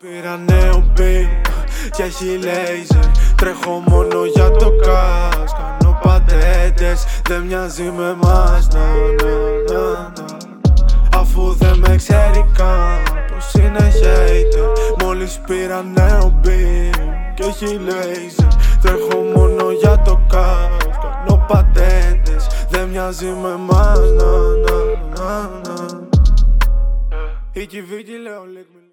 Πήρα νέο beat και έχει laser. Τρέχω μόνο για το cash. Κάνω πατέντες, δεν μοιάζει με εμάς. Αφού δεν με ξέρει καν πως είναι hater. Μόλις πήρα νέο beat και έχει laser. Τρέχω μόνο για το cash. Κάνω πατέντες, δεν μοιάζει με εμάς. Η κυβίκη λέω